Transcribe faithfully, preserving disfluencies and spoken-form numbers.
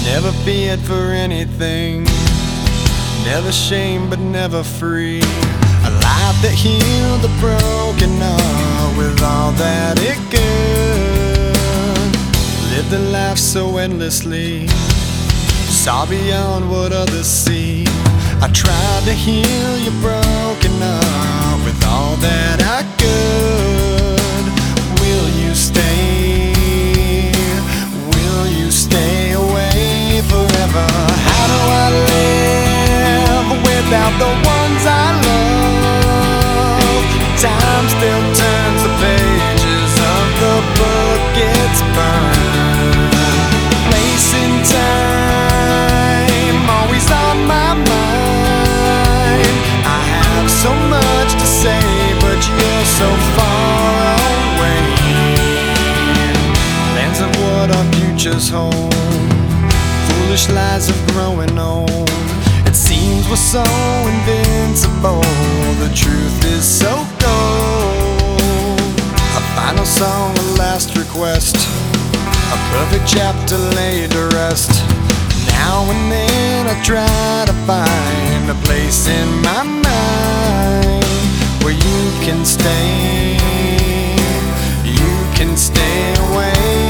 Never feared for anything, never shame but never free. A life that healed the broken heart with all that it could. Lived a life so endlessly, saw beyond what others see. I tried to heal your broken heart with all that I could. Will you stay? Will you stay away forever? How do I live without the ones I love? Time still turns the pages of the book it's burned. Place in time, always on my mind. I have so much to say, but you're so far away. Plans of what our futures hold, foolish lies of growing old. It seems we're so invincible, the truth is so cold. A final song, a last request, a perfect chapter laid to rest. Now and then I try to find a place in my mind where you can stay, you can stay away.